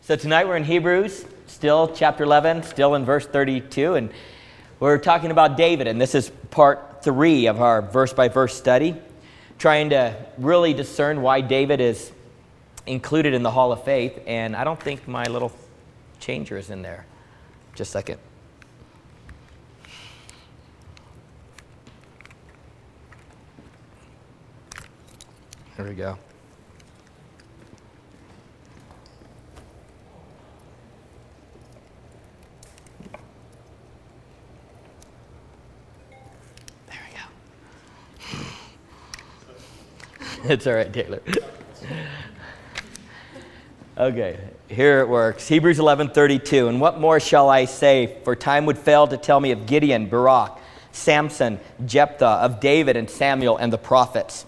So tonight we're in Hebrews, still chapter 11, still in verse 32, and we're talking about David, and this is part 3 of our verse-by-verse study, trying to really discern why David is included in the Hall of Faith, and I don't think my little changer is in there. Just a second. There we go. It's all right, Taylor. Okay, here it works. Hebrews 11:32. And what more shall I say? For time would fail to tell me of Gideon, Barak, Samson, Jephthah, of David and Samuel and the prophets.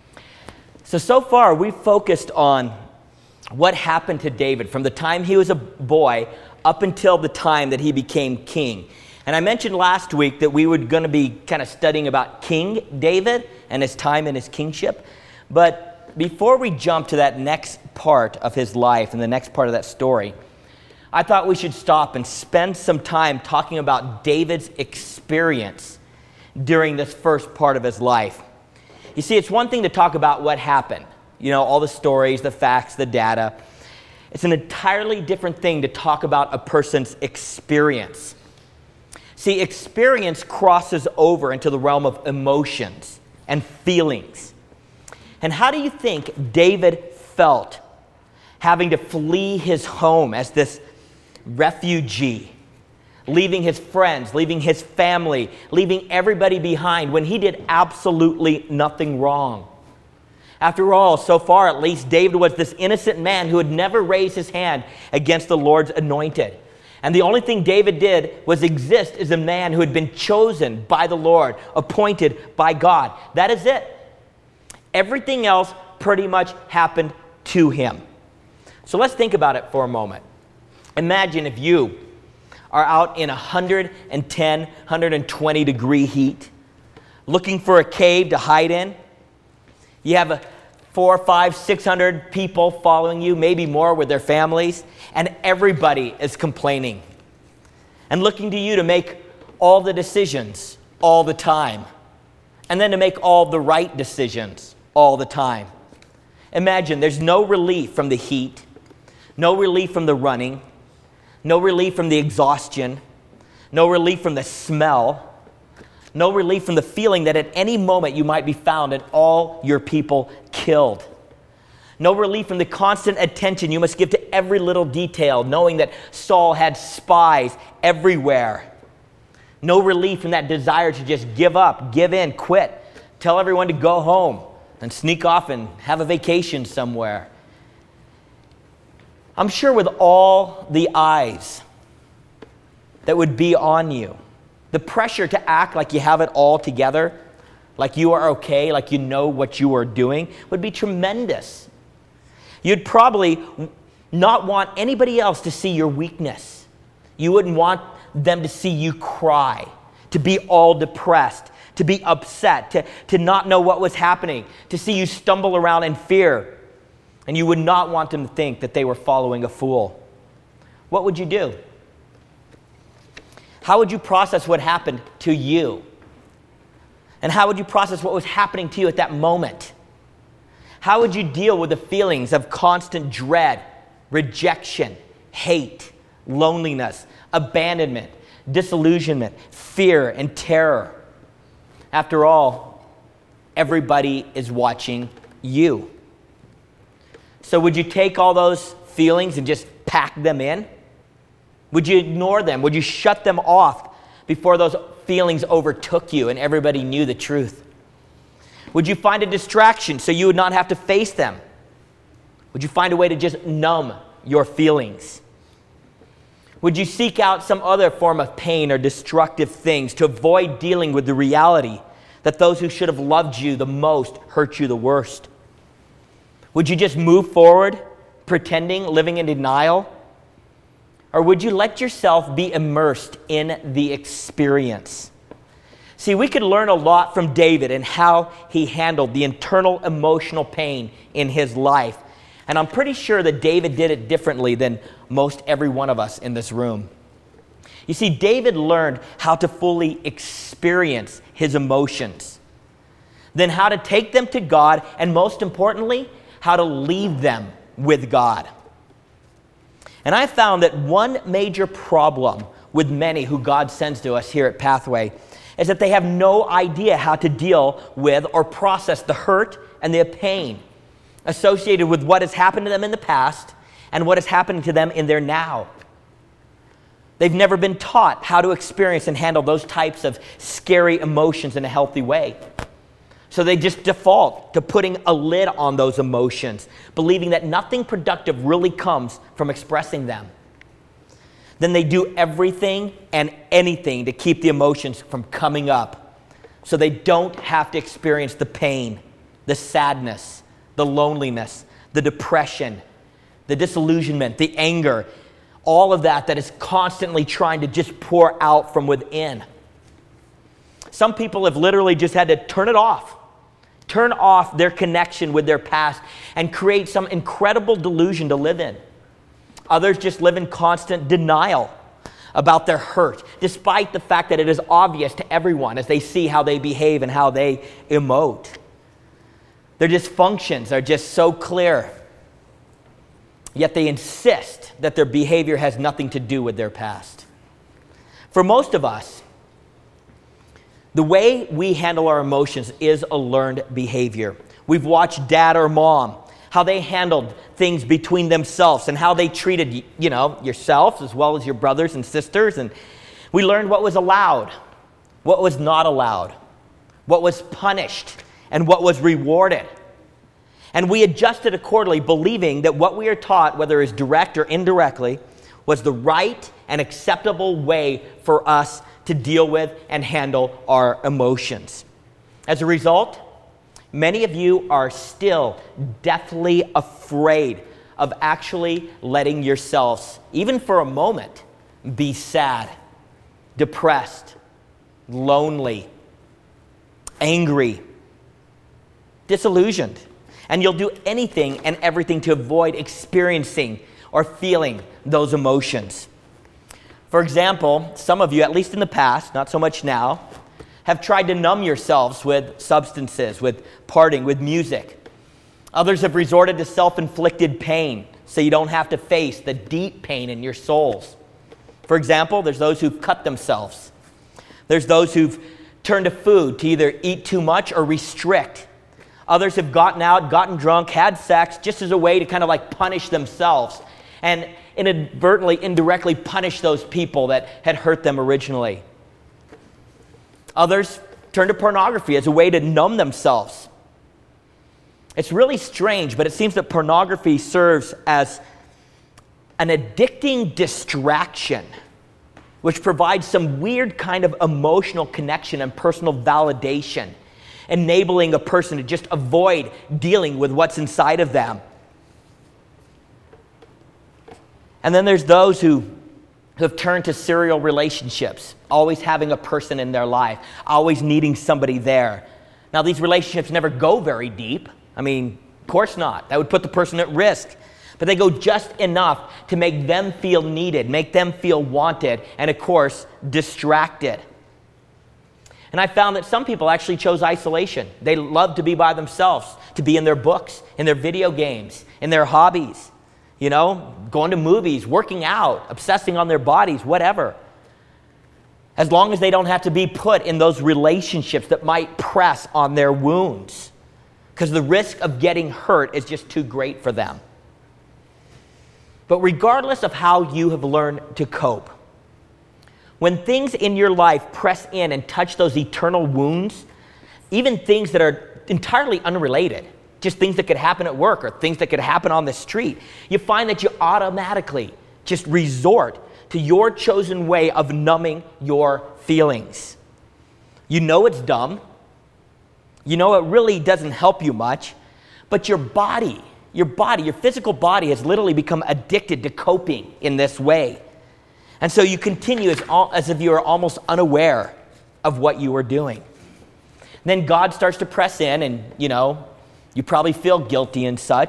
So far we've focused on what happened to David from the time he was a boy up until the time that he became king. And I mentioned last week that we were going to be kind of studying about King David and his time in his kingship. But before we jump to that next part of his life and the next part of that story, I thought we should stop and spend some time talking about David's experience during this first part of his life. You see, it's one thing to talk about what happened, all the stories, the facts, the data. It's an entirely different thing to talk about a person's experience. See, experience crosses over into the realm of emotions and feelings. And how do you think David felt having to flee his home as this refugee, leaving his friends, leaving his family, leaving everybody behind when he did absolutely nothing wrong? After all, so far at least, David was this innocent man who had never raised his hand against the Lord's anointed. And the only thing David did was exist as a man who had been chosen by the Lord, appointed by God. That is it. Everything else pretty much happened to him. So let's think about it for a moment. Imagine if you are out in 110, 120 degree heat, looking for a cave to hide in. You have 400, 500, 600 people following you, maybe more with their families, and everybody is complaining and looking to you to make all the decisions all the time, and then to make all the right decisions all the time. Imagine there's no relief from the heat, no relief from the running, no relief from the exhaustion, no relief from the smell, no relief from the feeling that at any moment you might be found and all your people killed. No relief from the constant attention you must give to every little detail, knowing that Saul had spies everywhere. No relief from that desire to just give up, give in, quit, tell everyone to go home and sneak off and have a vacation somewhere. I'm sure with all the eyes that would be on you, the pressure to act like you have it all together, like you are okay, like you know what you are doing, would be tremendous. You'd probably not want anybody else to see your weakness. You wouldn't want them to see you cry, to be all depressed, to be upset, to not know what was happening, to see you stumble around in fear. And you would not want them to think that they were following a fool. What would you do? How would you process what happened to you? And how would you process what was happening to you at that moment? How would you deal with the feelings of constant dread, rejection, hate, loneliness, abandonment, disillusionment, fear, and terror? After all, everybody is watching you. So would you take all those feelings and just pack them in? Would you ignore them? Would you shut them off before those feelings overtook you and everybody knew the truth? Would you find a distraction so you would not have to face them? Would you find a way to just numb your feelings? Would you seek out some other form of pain or destructive things to avoid dealing with the reality that those who should have loved you the most hurt you the worst? Would you just move forward, pretending, living in denial? Or would you let yourself be immersed in the experience? See, we could learn a lot from David and how he handled the internal emotional pain in his life And I'm pretty sure that David did it differently than most every one of us in this room. You see, David learned how to fully experience his emotions, then how to take them to God, and most importantly, how to leave them with God. And I found that one major problem with many who God sends to us here at Pathway is that they have no idea how to deal with or process the hurt and the pain associated with what has happened to them in the past and what is happening to them in their now. They've never been taught how to experience and handle those types of scary emotions in a healthy way. So they just default to putting a lid on those emotions, believing that nothing productive really comes from expressing them. Then they do everything and anything to keep the emotions from coming up, so they don't have to experience the pain, the sadness, the loneliness, the depression, the disillusionment, the anger, all of that is constantly trying to just pour out from within. Some people have literally just had to turn off their connection with their past and create some incredible delusion to live in. Others just live in constant denial about their hurt, despite the fact that it is obvious to everyone as they see how they behave and how they emote. Their dysfunctions are just so clear, yet they insist that their behavior has nothing to do with their past. For most of us, the way we handle our emotions is a learned behavior. We've watched dad or mom, how they handled things between themselves and how they treated, yourselves as well as your brothers and sisters. And we learned what was allowed, what was not allowed, what was punished, and what was rewarded. And we adjusted accordingly, believing that what we are taught, whether it's direct or indirectly, was the right and acceptable way for us to deal with and handle our emotions. As a result, many of you are still deathly afraid of actually letting yourselves, even for a moment, be sad, depressed, lonely, angry, disillusioned. And you'll do anything and everything to avoid experiencing or feeling those emotions. For example, some of you, at least in the past, not so much now, have tried to numb yourselves with substances, with partying, with music. Others have resorted to self-inflicted pain so you don't have to face the deep pain in your souls. For example, there's those who've cut themselves. There's those who've turned to food to either eat too much or restrict. Others have gotten out, gotten drunk, had sex just as a way to kind of like punish themselves and inadvertently, indirectly punish those people that had hurt them originally. Others turn to pornography as a way to numb themselves. It's really strange, but it seems that pornography serves as an addicting distraction, which provides some weird kind of emotional connection and personal validation, enabling a person to just avoid dealing with what's inside of them. And then there's those who have turned to serial relationships, always having a person in their life, always needing somebody there. Now, these relationships never go very deep. Of course not. That would put the person at risk. But they go just enough to make them feel needed, make them feel wanted, and of course, distracted. And I found that some people actually chose isolation. They love to be by themselves, to be in their books, in their video games, in their hobbies, going to movies, working out, obsessing on their bodies, whatever. As long as they don't have to be put in those relationships that might press on their wounds, because the risk of getting hurt is just too great for them. But regardless of how you have learned to cope, when things in your life press in and touch those eternal wounds, even things that are entirely unrelated, just things that could happen at work or things that could happen on the street, you find that you automatically just resort to your chosen way of numbing your feelings. You know it's dumb. You know it really doesn't help you much, but your physical body has literally become addicted to coping in this way. And so you continue as if you are almost unaware of what you are doing. Then God starts to press in and, you probably feel guilty and such,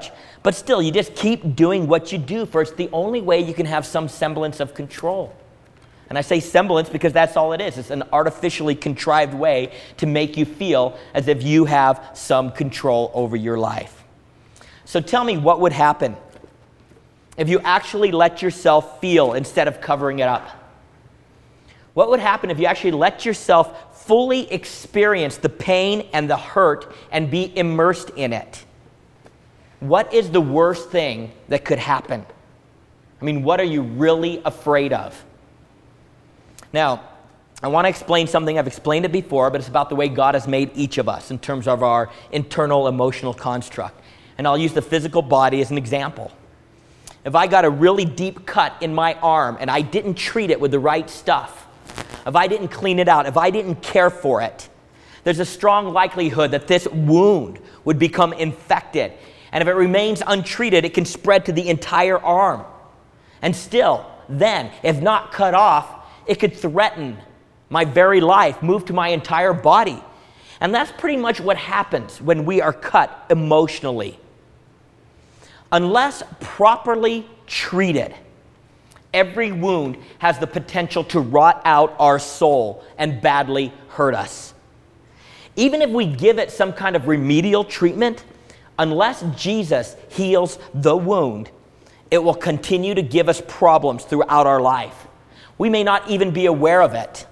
But still, you just keep doing what you do, for it's the only way you can have some semblance of control. And I say semblance because that's all it is. It's an artificially contrived way to make you feel as if you have some control over your life. So tell me, what would happen if you actually let yourself feel instead of covering it up? What would happen if you actually let yourself fully experience the pain and the hurt and be immersed in it? What is the worst thing that could happen? I mean, what are you really afraid of? Now, I want to explain something. I've explained it before, but it's about the way God has made each of us in terms of our internal emotional construct. And I'll use the physical body as an example. If I got a really deep cut in my arm and I didn't treat it with the right stuff, if I didn't clean it out, if I didn't care for it, there's a strong likelihood that this wound would become infected. And if it remains untreated, it can spread to the entire arm. And still, then, if not cut off, it could threaten my very life, move to my entire body. And that's pretty much what happens when we are cut emotionally. Unless properly treated, every wound has the potential to rot out our soul and badly hurt us. Even if we give it some kind of remedial treatment, unless Jesus heals the wound, it will continue to give us problems throughout our life. We may not even be aware of it.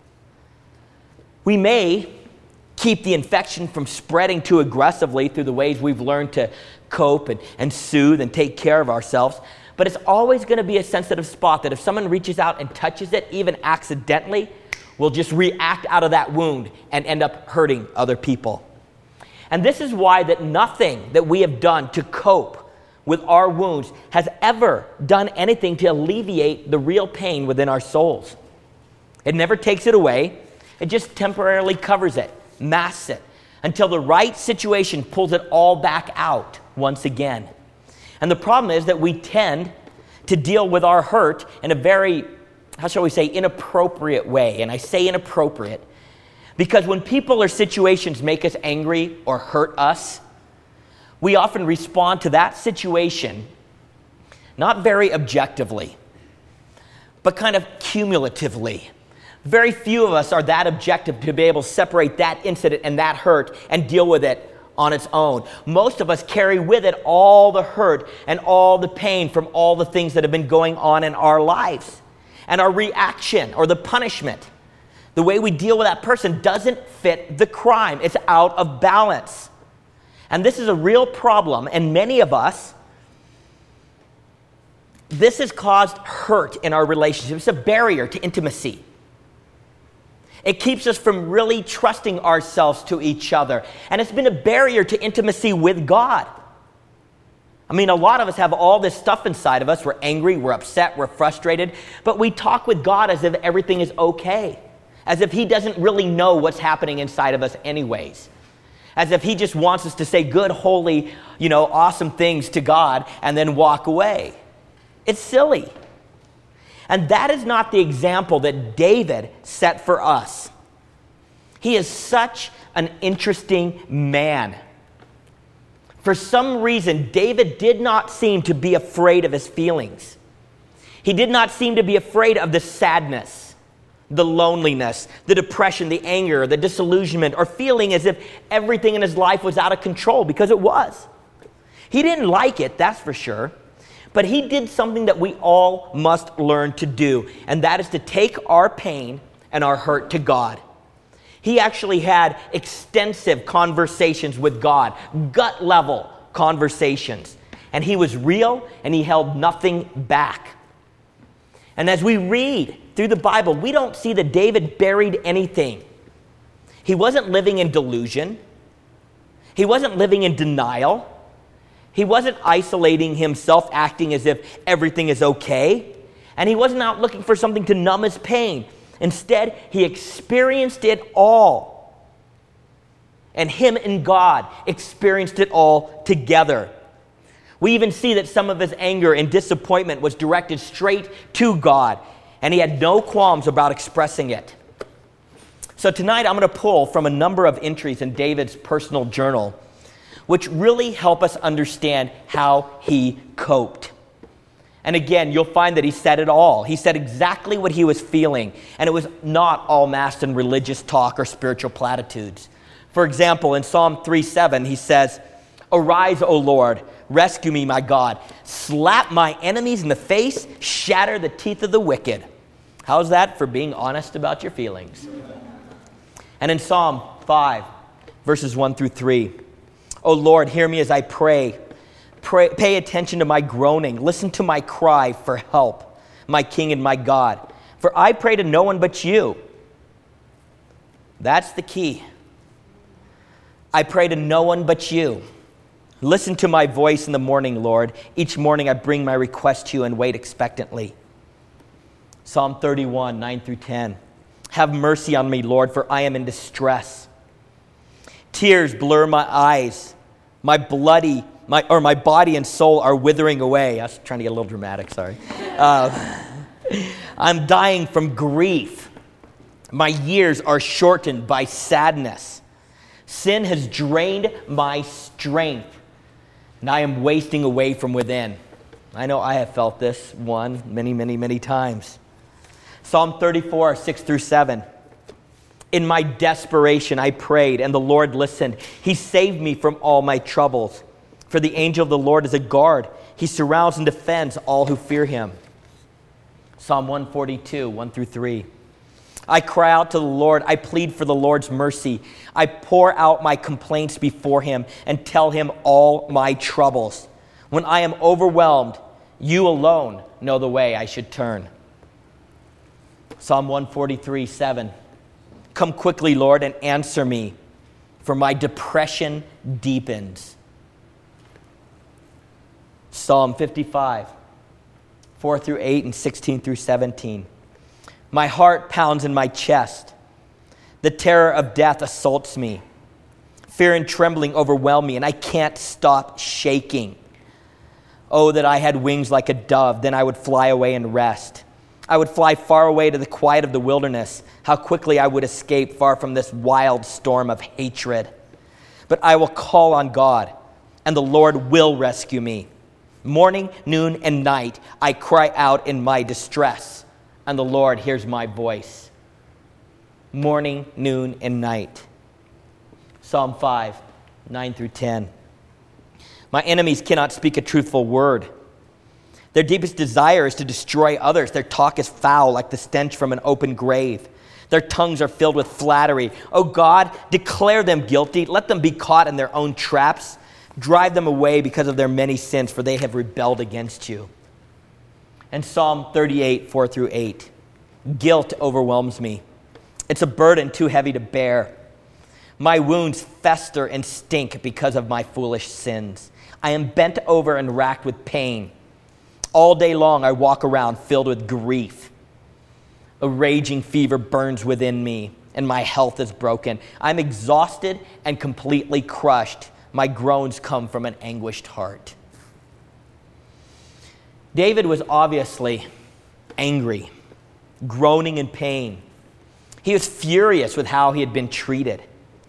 We may keep the infection from spreading too aggressively through the ways we've learned to cope and soothe and take care of ourselves, but it's always going to be a sensitive spot that if someone reaches out and touches it, even accidentally, we'll just react out of that wound and end up hurting other people. And this is why that nothing that we have done to cope with our wounds has ever done anything to alleviate the real pain within our souls. It never takes it away. It just temporarily covers it, masks it, until the right situation pulls it all back out once again. And the problem is that we tend to deal with our hurt in a very, how shall we say, inappropriate way. And I say inappropriate because when people or situations make us angry or hurt us, we often respond to that situation not very objectively, but kind of cumulatively. Very few of us are that objective to be able to separate that incident and that hurt and deal with it on its own. Most of us carry with it all the hurt and all the pain from all the things that have been going on in our lives. And our reaction or the punishment, the way we deal with that person doesn't fit the crime. It's out of balance. And this is a real problem, and many of us, this has caused hurt in our relationship. It's a barrier to intimacy. It keeps us from really trusting ourselves to each other. And it's been a barrier to intimacy with God. I mean, a lot of us have all this stuff inside of us. We're angry, we're upset, we're frustrated. But we talk with God as if everything is okay. As if He doesn't really know what's happening inside of us anyways. As if He just wants us to say good, holy, awesome things to God and then walk away. It's silly. And that is not the example that David set for us. He is such an interesting man. For some reason, David did not seem to be afraid of his feelings. He did not seem to be afraid of the sadness, the loneliness, the depression, the anger, the disillusionment, or feeling as if everything in his life was out of control, because it was. He didn't like it, that's for sure. But he did something that we all must learn to do, and that is to take our pain and our hurt to God. He actually had extensive conversations with God, gut-level conversations. And he was real, and he held nothing back. And as we read through the Bible, we don't see that David buried anything. He wasn't living in delusion. He wasn't living in denial. He wasn't isolating himself, acting as if everything is okay. And he wasn't out looking for something to numb his pain. Instead, he experienced it all. And him and God experienced it all together. We even see that some of his anger and disappointment was directed straight to God. And he had no qualms about expressing it. So tonight I'm going to pull from a number of entries in David's personal journal. which really help us understand how he coped. And again, you'll find that he said it all. He said exactly what he was feeling, and it was not all masked in religious talk or spiritual platitudes. For example, in Psalm 3:7, he says, "Arise, O Lord, rescue me, my God. Slap my enemies in the face, shatter the teeth of the wicked." How's that for being honest about your feelings? And in Psalm 5, verses 1 through 3, "O Lord, hear me as I pray. Pay attention to my groaning. Listen to my cry for help, my King and my God. For I pray to no one but you." That's the key. I pray to no one but you. Listen to my voice in the morning, Lord. Each morning I bring my request to you and wait expectantly. Psalm 31, 9 through 10. "Have mercy on me, Lord, for I am in distress. Tears blur my eyes. My body and soul are withering away." I was trying to get a little dramatic, sorry. "I'm dying from grief. My years are shortened by sadness. Sin has drained my strength, and I am wasting away from within." I know I have felt this one many times. Psalm 34, 6 through 7. "In my desperation I prayed, and the Lord listened. He saved me from all my troubles. For the angel of the Lord is a guard. He surrounds and defends all who fear him." Psalm 142, 1 through 3. "I cry out to the Lord. I plead for the Lord's mercy. I pour out my complaints before him and tell him all my troubles. When I am overwhelmed, you alone know the way I should turn." Psalm 143, 7. "Come quickly, Lord, and answer me, for my depression deepens." Psalm 55, 4 through 8 and 16 through 17. "My heart pounds in my chest. The terror of death assaults me. Fear and trembling overwhelm me, and I can't stop shaking. Oh, that I had wings like a dove, then I would fly away and rest. I would fly far away to the quiet of the wilderness. How quickly I would escape far from this wild storm of hatred. But I will call on God, and the Lord will rescue me. Morning, noon, and night I cry out in my distress, and the Lord hears my voice." Morning, noon, and night. Psalm 5, 9 through 10. "My enemies cannot speak a truthful word. Their deepest desire is to destroy others. Their talk is foul like the stench from an open grave. Their tongues are filled with flattery. O God, declare them guilty. Let them be caught in their own traps. Drive them away because of their many sins, for they have rebelled against you." And Psalm 38, 4 through 8. "Guilt overwhelms me. It's a burden too heavy to bear. My wounds fester and stink because of my foolish sins. I am bent over and racked with pain. All day long I walk around filled with grief. A raging fever burns within me, and my health is broken. I'm exhausted and completely crushed. My groans come from an anguished heart." David was obviously angry, groaning in pain. He was furious with how he had been treated.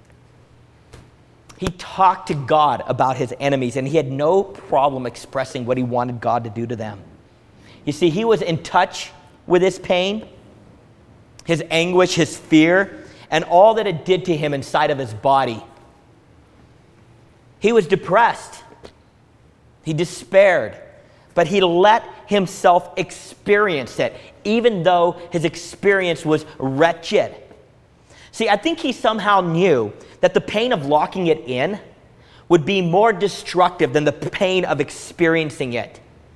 He talked to God about his enemies, and he had no problem expressing what he wanted God to do to them. You see, he was in touch with his pain, his anguish, his fear, and all that it did to him inside of his body. He was depressed. He despaired, but he let himself experience it, even though his experience was wretched. See, I think he somehow knew that the pain of locking it in would be more destructive than the pain of experiencing it.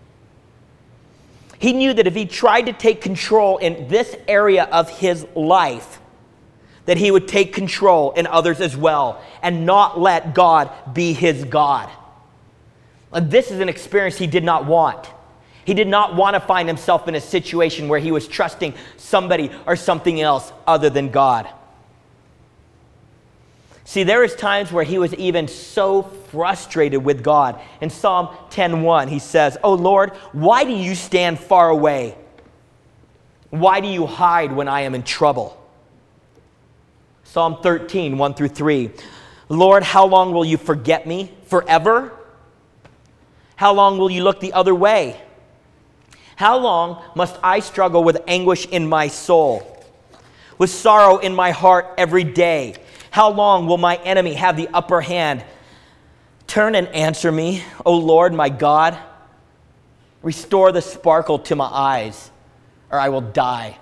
He knew that if he tried to take control in this area of his life, that he would take control in others as well and not let God be his God. And this is an experience he did not want. He did not want to find himself in a situation where he was trusting somebody or something else other than God. See, there is times where he was even so frustrated with God. In Psalm 10:1, he says, "O Lord, why do you stand far away? Why do you hide when I am in trouble?" Psalm 13, 1 through 3. Lord, how long will you forget me? Forever? How long will you look the other way? How long must I struggle with anguish in my soul, with sorrow in my heart every day? How long will my enemy have the upper hand? Turn and answer me, O Lord, my God. Restore the sparkle to my eyes, or I will die.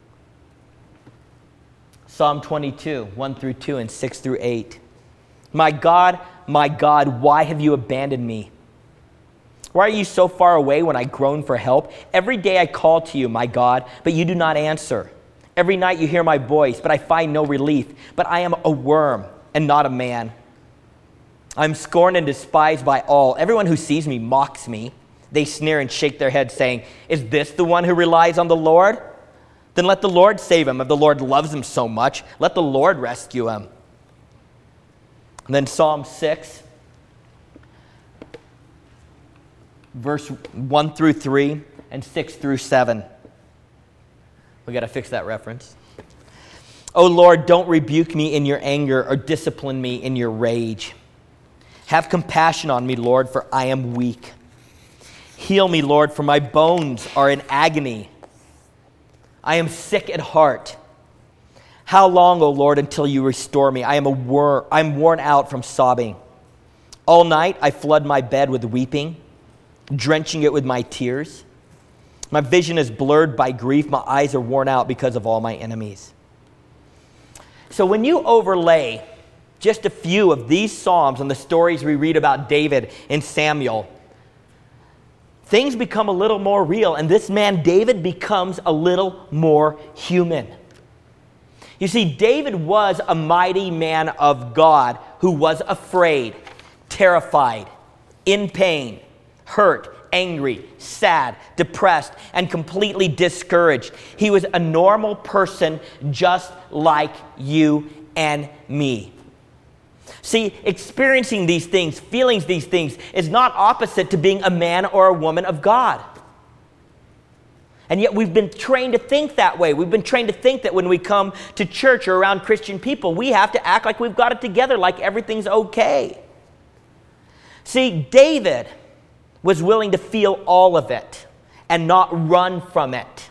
Psalm 22, 1 through 2 and 6 through 8. My God, why have you abandoned me? Why are you so far away when I groan for help? Every day I call to you, my God, but you do not answer. Every night you hear my voice, but I find no relief. But I am a worm and not a man. I'm scorned and despised by all. Everyone who sees me mocks me. They sneer and shake their heads, saying, is this the one who relies on the Lord? Then let the Lord save him. If the Lord loves him so much, let the Lord rescue him. And then Psalm 6, verse 1 through 3 and 6 through 7. We got to fix that reference. O Lord, don't rebuke me in your anger or discipline me in your rage. Have compassion on me, Lord, for I am weak. Heal me, Lord, for my bones are in agony. I am sick at heart. How long, O Lord, until you restore me? I'm worn out from sobbing. All night I flood my bed with weeping, drenching it with my tears. My vision is blurred by grief. My eyes are worn out because of all my enemies. So when you overlay just a few of these Psalms and the stories we read about David and Samuel, things become a little more real, and this man David becomes a little more human. You see, David was a mighty man of God who was afraid, terrified, in pain, hurt, angry, sad, depressed, and completely discouraged. He was a normal person just like you and me. See, experiencing these things, feeling these things, is not opposite to being a man or a woman of God. And yet we've been trained to think that way. We've been trained to think that when we come to church or around Christian people, we have to act like we've got it together, like everything's okay. See, David was willing to feel all of it and not run from it.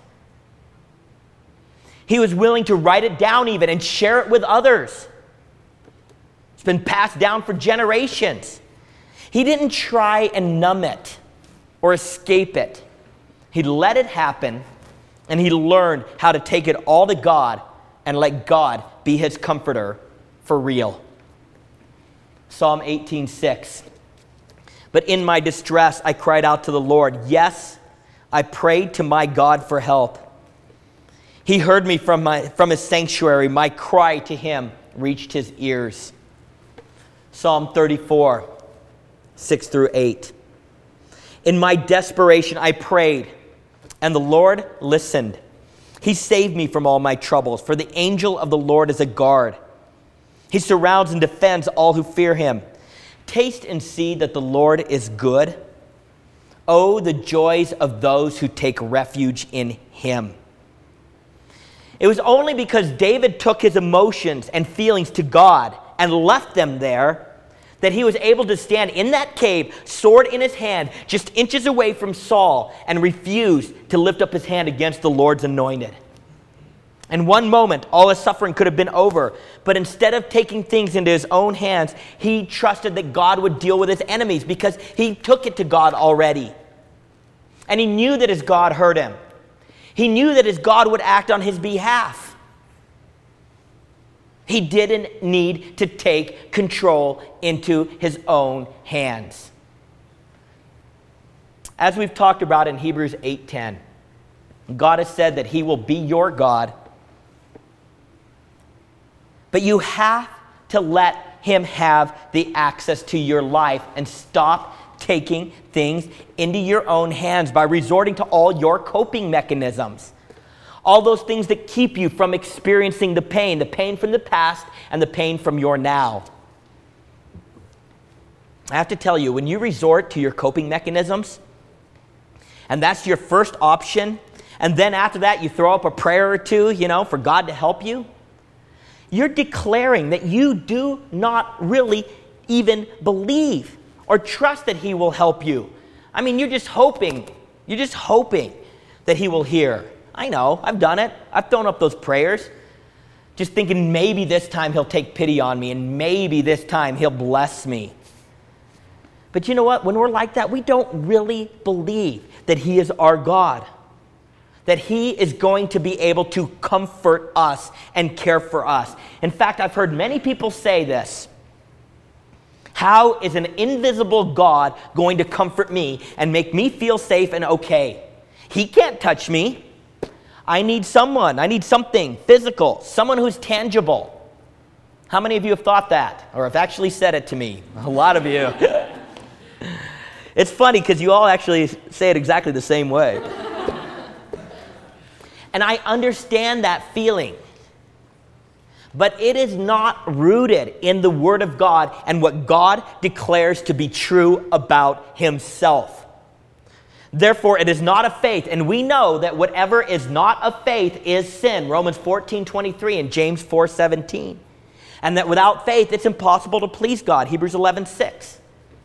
He was willing to write it down even and share it with others. It's been passed down for generations. He didn't try and numb it or escape it. He let it happen, and he learned how to take it all to God and let God be his comforter for real. Psalm 18:6. But in my distress I cried out to the Lord. Yes, I prayed to my God for help. He heard me from his sanctuary. My cry to him reached his ears. Psalm 34, 6 through 8. In my desperation I prayed, and the Lord listened. He saved me from all my troubles, for the angel of the Lord is a guard. He surrounds and defends all who fear him. Taste and see that the Lord is good. Oh, the joys of those who take refuge in him. It was only because David took his emotions and feelings to God and left them there that he was able to stand in that cave, sword in his hand, just inches away from Saul, and refuse to lift up his hand against the Lord's anointed. In one moment, all his suffering could have been over, but instead of taking things into his own hands, he trusted that God would deal with his enemies because he took it to God already. And he knew that his God heard him. He knew that his God would act on his behalf. He didn't need to take control into his own hands. As we've talked about in Hebrews 8:10, God has said that he will be your God, but you have to let him have the access to your life and stop taking things into your own hands by resorting to all your coping mechanisms. All those things that keep you from experiencing the pain from the past and the pain from your now. I have to tell you, when you resort to your coping mechanisms, and that's your first option, and then after that you throw up a prayer or two, for God to help you, you're declaring that you do not really even believe or trust that he will help you. I mean, you're just hoping that he will hear. I know, I've done it. I've thrown up those prayers, just thinking maybe this time he'll take pity on me and maybe this time he'll bless me. But you know what? When we're like that, we don't really believe that he is our God, that he is going to be able to comfort us and care for us. In fact, I've heard many people say this. How is an invisible God going to comfort me and make me feel safe and okay? He can't touch me. I need something physical, someone who's tangible. How many of you have thought that or have actually said it to me? A lot of you. It's funny because you all actually say it exactly the same way. And I understand that feeling. But it is not rooted in the Word of God and what God declares to be true about himself. Therefore, it is not of faith. And we know that whatever is not of faith is sin. Romans 14:23 and James 4:17. And that without faith, it's impossible to please God. Hebrews 11:6.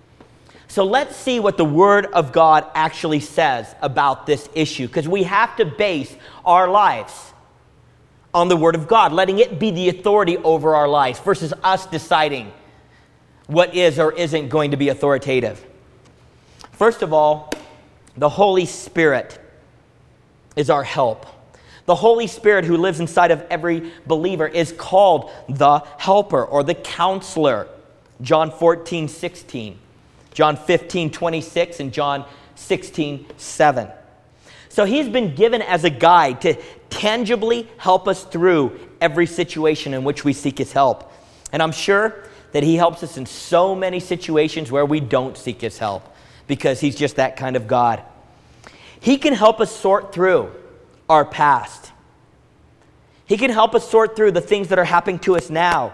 So let's see what the Word of God actually says about this issue. Because we have to base our lives on the Word of God, letting it be the authority over our lives versus us deciding what is or isn't going to be authoritative. First of all, the Holy Spirit is our help. The Holy Spirit who lives inside of every believer is called the helper or the counselor. John 14:16, John 15:26, and John 16:7. So he's been given as a guide to tangibly help us through every situation in which we seek his help. And I'm sure that he helps us in so many situations where we don't seek his help because he's just that kind of God. He can help us sort through our past. He can help us sort through the things that are happening to us now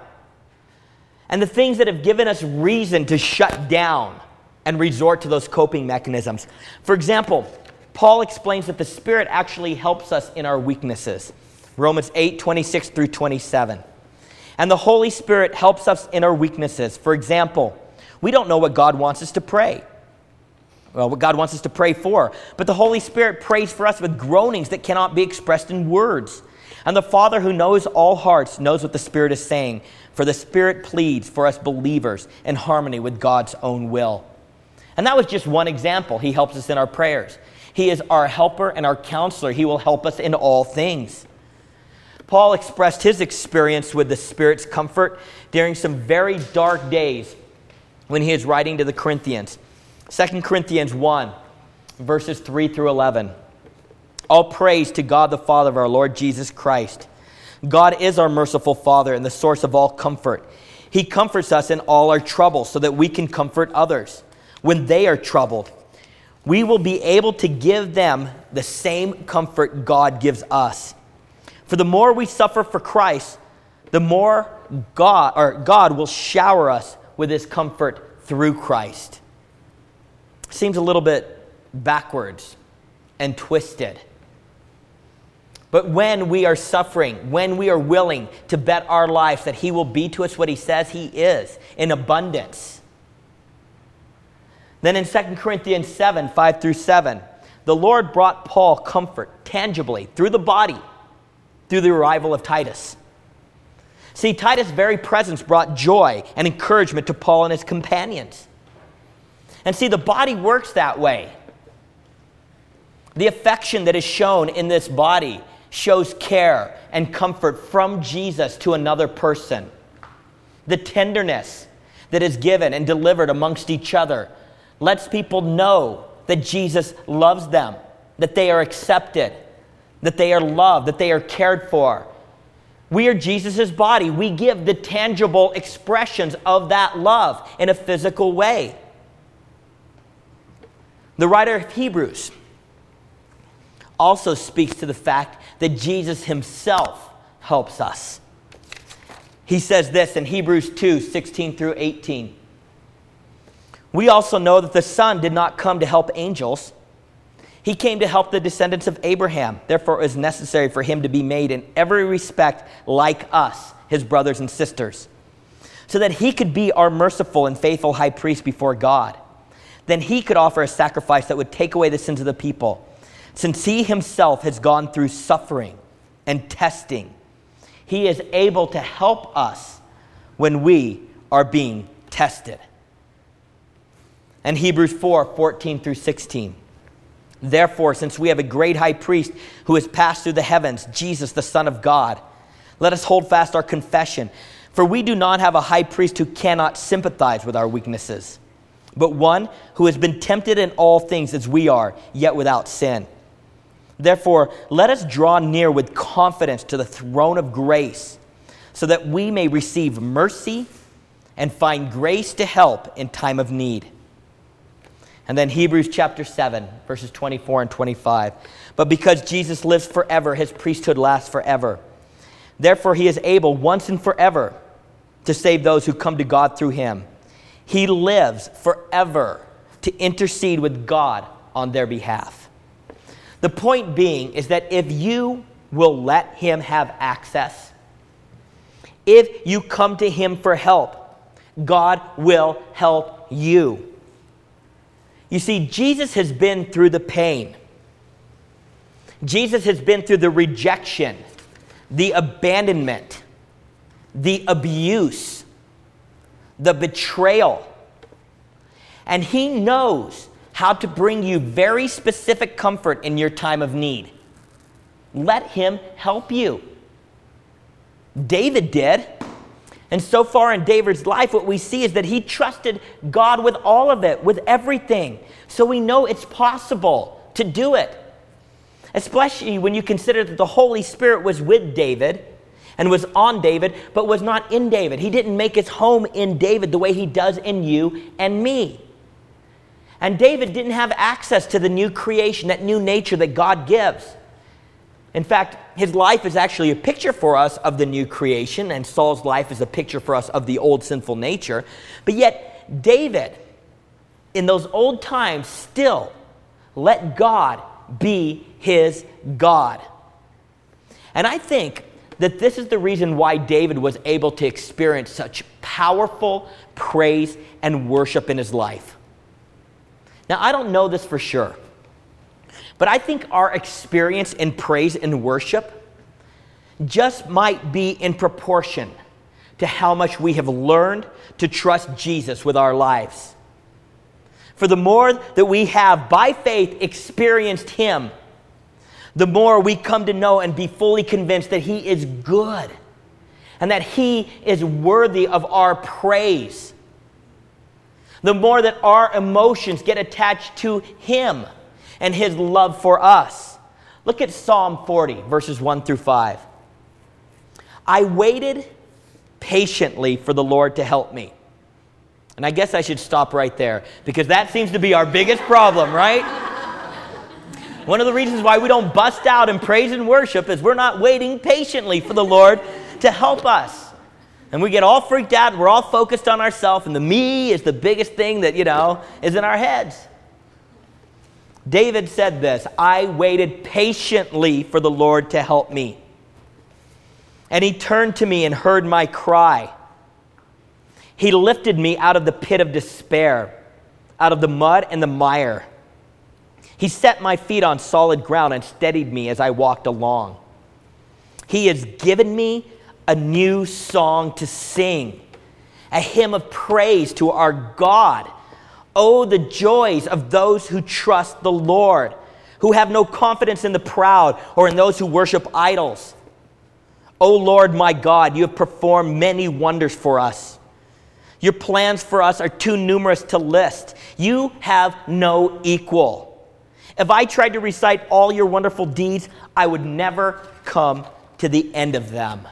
and the things that have given us reason to shut down and resort to those coping mechanisms. For example, Paul explains that the Spirit actually helps us in our weaknesses. Romans 8:26 through 27. And the Holy Spirit helps us in our weaknesses. For example, we don't know what God wants us to pray. Well, what God wants us to pray for. But the Holy Spirit prays for us with groanings that cannot be expressed in words. And the Father who knows all hearts knows what the Spirit is saying. For the Spirit pleads for us believers in harmony with God's own will. And that was just one example. He helps us in our prayers. He is our helper and our counselor. He will help us in all things. Paul expressed his experience with the Spirit's comfort during some very dark days when he is writing to the Corinthians. 2 Corinthians 1, verses 3 through 11. All praise to God the Father of our Lord Jesus Christ. God is our merciful Father and the source of all comfort. He comforts us in all our troubles so that we can comfort others when they are troubled. We will be able to give them the same comfort God gives us. For the more we suffer for Christ, the more God will shower us with his comfort through Christ. Seems a little bit backwards and twisted. But when we are suffering, when we are willing to bet our lives that he will be to us what he says he is, in abundance, then in 2 Corinthians 7, 5 through 7, the Lord brought Paul comfort tangibly through the body, through the arrival of Titus. See, Titus' very presence brought joy and encouragement to Paul and his companions. And see, the body works that way. The affection that is shown in this body shows care and comfort from Jesus to another person. The tenderness that is given and delivered amongst each other lets people know that Jesus loves them, that they are accepted, that they are loved, that they are cared for. We are Jesus' body. We give the tangible expressions of that love in a physical way. The writer of Hebrews also speaks to the fact that Jesus himself helps us. He says this in Hebrews 2, 16 through 18. We also know that the Son did not come to help angels. He came to help the descendants of Abraham. Therefore, it was necessary for him to be made in every respect like us, his brothers and sisters, so that he could be our merciful and faithful high priest before God. Then he could offer a sacrifice that would take away the sins of the people. Since he himself has gone through suffering and testing, he is able to help us when we are being tested. And Hebrews 4:14 through 16. Therefore, since we have a great high priest who has passed through the heavens, Jesus, the Son of God, let us hold fast our confession. For we do not have a high priest who cannot sympathize with our weaknesses, but one who has been tempted in all things as we are, yet without sin. Therefore, let us draw near with confidence to the throne of grace, so that we may receive mercy and find grace to help in time of need. And then Hebrews chapter 7, verses 24 and 25. But because Jesus lives forever, his priesthood lasts forever. Therefore, he is able once and forever to save those who come to God through him. He lives forever to intercede with God on their behalf. The point being is that if you will let him have access, if you come to him for help, God will help you. You see, Jesus has been through the pain. Jesus has been through the rejection, the abandonment, the abuse, the betrayal. And he knows how to bring you very specific comfort in your time of need. Let him help you. David did. And so far in David's life, what we see is that he trusted God with all of it, with everything. So we know it's possible to do it. Especially when you consider that the Holy Spirit was with David and was on David, but was not in David. He didn't make his home in David the way he does in you and me. And David didn't have access to the new creation, that new nature that God gives. In fact, his life is actually a picture for us of the new creation, and Saul's life is a picture for us of the old sinful nature. But yet, David, in those old times, still let God be his God. And I think that this is the reason why David was able to experience such powerful praise and worship in his life. Now, I don't know this for sure, but I think our experience in praise and worship just might be in proportion to how much we have learned to trust Jesus with our lives. For the more that we have, by faith, experienced him, the more we come to know and be fully convinced that he is good and that he is worthy of our praise. The more that our emotions get attached to him and his love for us. Look at Psalm 40, verses 1 through 5. I waited patiently for the Lord to help me. And I guess I should stop right there, because that seems to be our biggest problem, right? One of the reasons why we don't bust out in praise and worship is we're not waiting patiently for the Lord to help us. And we get all freaked out, and we're all focused on ourselves, and the me is the biggest thing that, is in our heads. David said this, I waited patiently for the Lord to help me. And he turned to me and heard my cry. He lifted me out of the pit of despair, out of the mud and the mire. He set my feet on solid ground and steadied me as I walked along. He has given me a new song to sing, a hymn of praise to our God. Oh, the joys of those who trust the Lord, who have no confidence in the proud or in those who worship idols. O Lord, my God, you have performed many wonders for us. Your plans for us are too numerous to list. You have no equal. If I tried to recite all your wonderful deeds, I would never come to the end of them.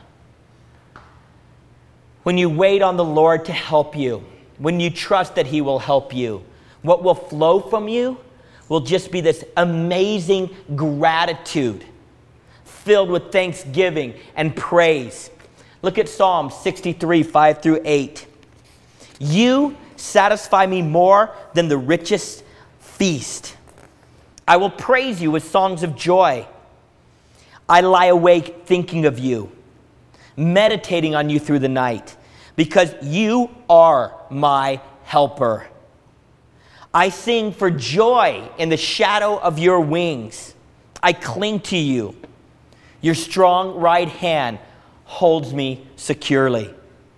When you wait on the Lord to help you, when you trust that he will help you, what will flow from you will just be this amazing gratitude filled with thanksgiving and praise. Look at Psalm 63, 5 through 8. You satisfy me more than the richest feast. I will praise you with songs of joy. I lie awake thinking of you, meditating on you through the night, because you are my helper. I sing for joy in the shadow of your wings. I cling to you. Your strong right hand holds me securely.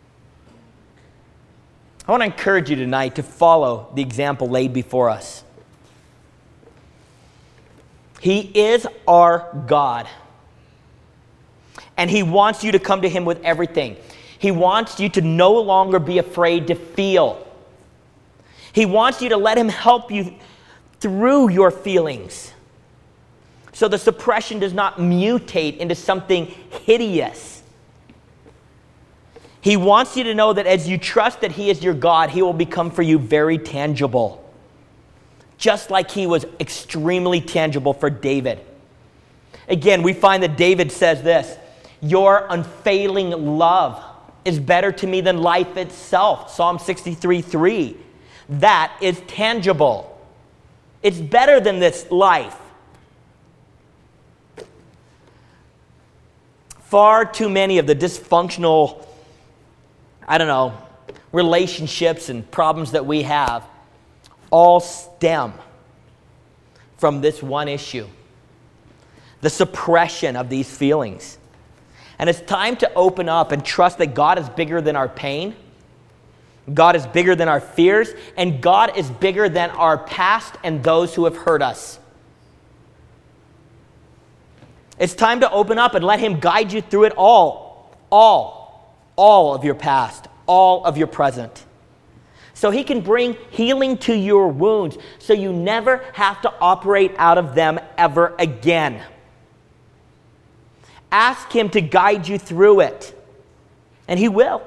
I want to encourage you tonight to follow the example laid before us. He is our God. And he wants you to come to him with everything. He wants you to no longer be afraid to feel. He wants you to let him help you through your feelings, so the suppression does not mutate into something hideous. He wants you to know that as you trust that he is your God, he will become for you very tangible, just like he was extremely tangible for David. Again, we find that David says this, your unfailing love is better to me than life itself. Psalm 63:3. That is tangible. It's better than this life. Far too many of the dysfunctional, relationships and problems that we have all stem from this one issue, the suppression of these feelings. And it's time to open up and trust that God is bigger than our pain, God is bigger than our fears, and God is bigger than our past and those who have hurt us. It's time to open up and let him guide you through it all of your past, all of your present. So he can bring healing to your wounds so you never have to operate out of them ever again. Ask him to guide you through it, and he will.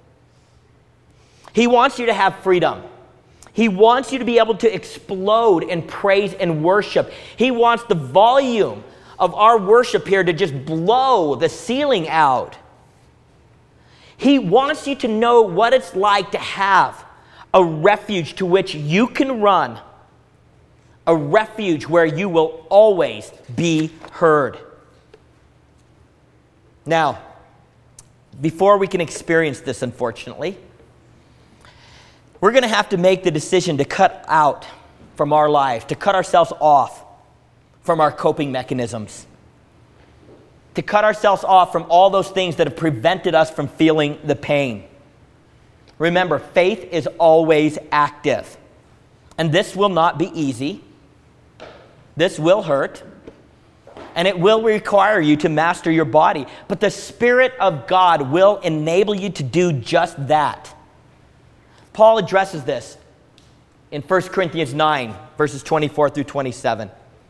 He wants you to have freedom. He wants you to be able to explode in praise and worship. He wants the volume of our worship here to just blow the ceiling out. He wants you to know what it's like to have a refuge to which you can run, a refuge where you will always be heard. Now, before we can experience this, unfortunately, we're going to have to make the decision to cut out from our lives, to cut ourselves off from our coping mechanisms, to cut ourselves off from all those things that have prevented us from feeling the pain. Remember, faith is always active, and this will not be easy. This will hurt, and it will require you to master your body, but the Spirit of God will enable you to do just that. Paul addresses this in 1 Corinthians 9, verses 24 through 27.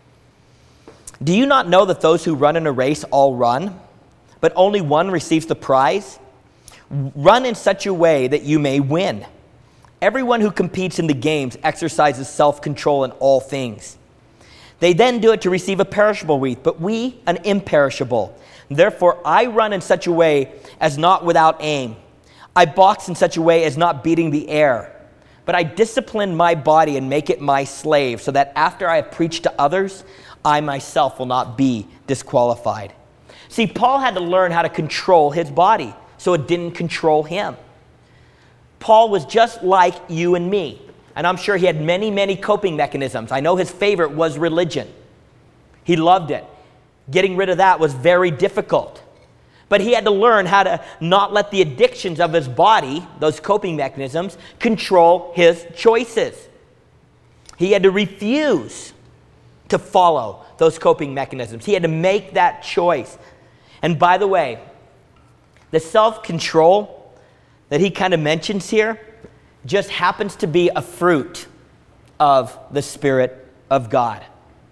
Do you not know that those who run in a race all run, but only one receives the prize? Run in such a way that you may win. Everyone who competes in the games exercises self-control in all things. They then do it to receive a perishable wreath, but we an imperishable. Therefore, I run in such a way as not without aim. I box in such a way as not beating the air. But I discipline my body and make it my slave, so that after I have preached to others, I myself will not be disqualified. See, Paul had to learn how to control his body so it didn't control him. Paul was just like you and me, and I'm sure he had many, many coping mechanisms. I know his favorite was religion. He loved it. Getting rid of that was very difficult. But he had to learn how to not let the addictions of his body, those coping mechanisms, control his choices. He had to refuse to follow those coping mechanisms. He had to make that choice. And by the way, the self-control that he kind of mentions here just happens to be a fruit of the Spirit of God.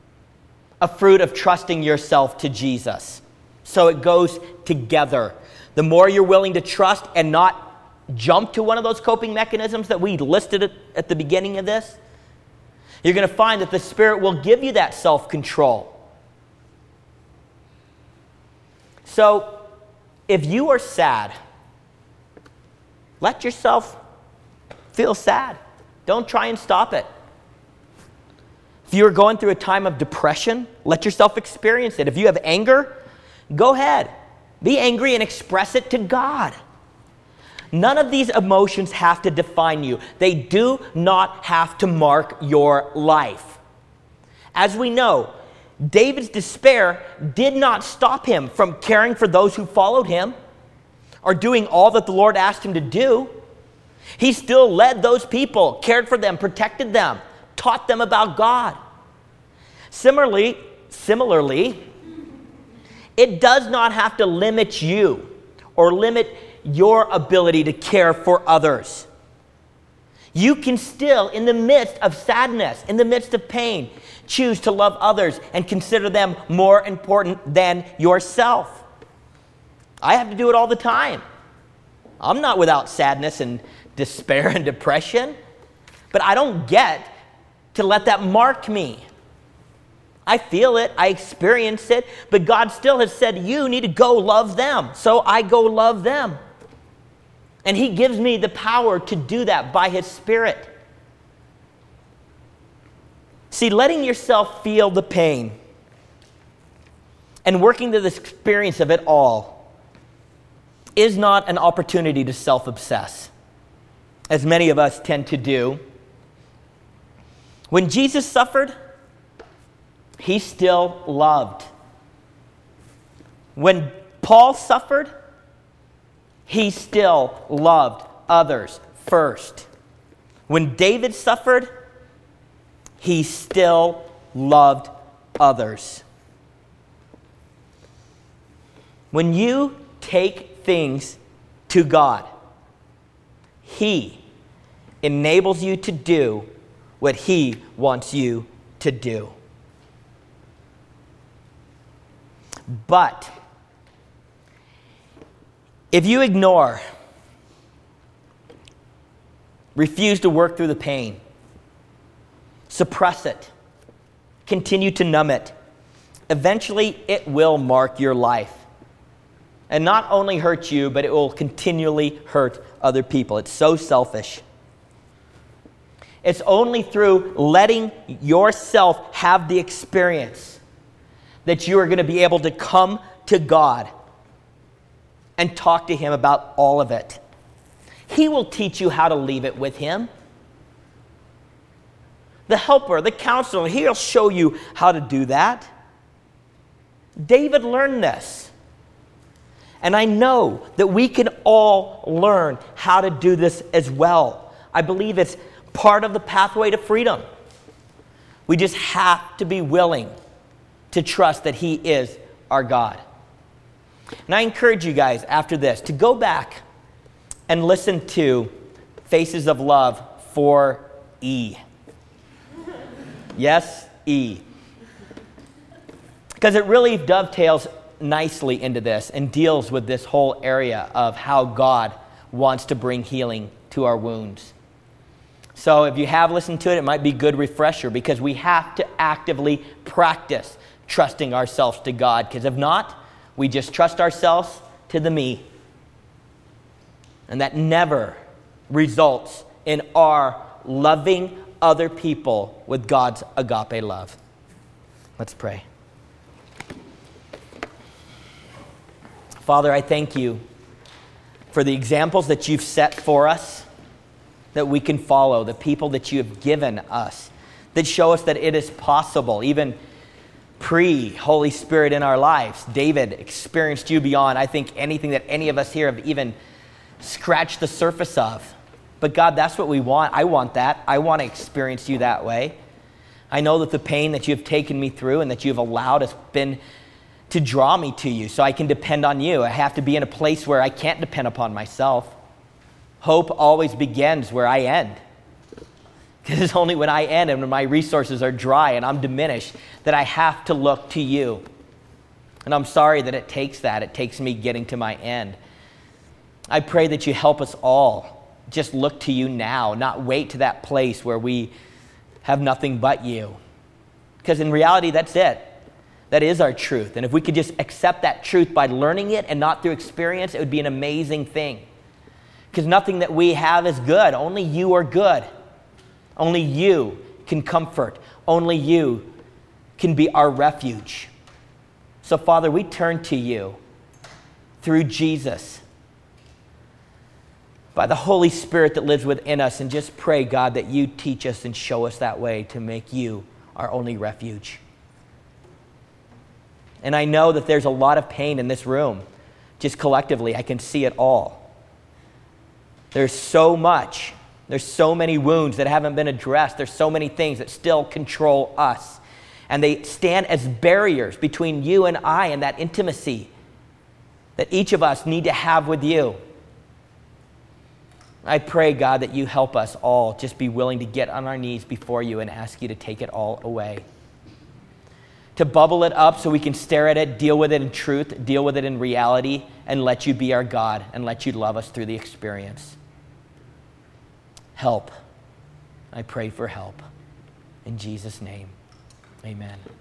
A fruit of trusting yourself to Jesus. So it goes together. The more you're willing to trust and not jump to one of those coping mechanisms that we listed at the beginning of this, you're going to find that the Spirit will give you that self-control. So, if you are sad, let yourself feel sad. Don't try and stop it. If you're going through a time of depression, let yourself experience it. If you have anger, go ahead. Be angry and express it to God. None of these emotions have to define you. They do not have to mark your life. As we know, David's despair did not stop him from caring for those who followed him or doing all that the Lord asked him to do. He still led those people, cared for them, protected them, taught them about God. Similarly, it does not have to limit you or limit your ability to care for others. You can still, in the midst of sadness, in the midst of pain, choose to love others and consider them more important than yourself. I have to do it all the time. I'm not without sadness and despair and depression, but I don't get to let that mark me. I feel it, I experience it, but God still has said, you need to go love them. So I go love them. And He gives me the power to do that by His Spirit. See, letting yourself feel the pain and working through this experience of it all is not an opportunity to self-obsess, as many of us tend to do. When Jesus suffered, He still loved. When Paul suffered, he still loved others first. When David suffered, he still loved others. When you take things to God, He enables you to do what He wants you to do. But if you ignore, refuse to work through the pain, suppress it, continue to numb it, eventually it will mark your life. And not only hurt you, but it will continually hurt other people. It's so selfish. It's only through letting yourself have the experience that you are going to be able to come to God and talk to Him about all of it. He will teach you how to leave it with Him. The helper, the counselor, He'll show you how to do that. David learned this. And I know that we can all learn how to do this as well. I believe it's part of the pathway to freedom. We just have to be willing to trust that He is our God. And I encourage you guys after this to go back and listen to Faces of Love 4E. Yes, E. Because it really dovetails nicely into this and deals with this whole area of how God wants to bring healing to our wounds. So if you have listened to it, it might be a good refresher, because we have to actively practice trusting ourselves to God, because if not, we just trust ourselves to the me. And that never results in our loving other people with God's agape love. Let's pray. Father, I thank You for the examples that You've set for us that we can follow, the people that You have given us that show us that it is possible, even pre-Holy Spirit in our lives. David experienced You beyond, I think, anything that any of us here have even scratched the surface of. But God, that's what we want. I want that. I want to experience You that way. I know that the pain that You have taken me through and that You have allowed has been to draw me to You so I can depend on You. I have to be in a place where I can't depend upon myself. Hope always begins where I end. Because it's only when I end and when my resources are dry and I'm diminished that I have to look to You. And I'm sorry that it takes that. It takes me getting to my end. I pray that You help us all just look to You now, not wait to that place where we have nothing but You. Because in reality, that's it. That is our truth. And if we could just accept that truth by learning it and not through experience, it would be an amazing thing. Because nothing that we have is good. Only You are good. Only You can comfort. Only you can be our refuge. So, Father, we turn to you through Jesus, by the Holy Spirit that lives within us, and just pray, God, that you teach us and show us that way to make you our only refuge. And I know that there's a lot of pain in this room. Just collectively, I can see it all. There's so much. There's so many wounds that haven't been addressed. There's so many things that still control us. And they stand as barriers between you and I and that intimacy that each of us need to have with you. I pray, God, that you help us all just be willing to get on our knees before you and ask you to take it all away. To bubble it up so we can stare at it, deal with it in truth, deal with it in reality, and let you be our God and let you love us through the experience. Help. I pray for help. In Jesus' name, amen.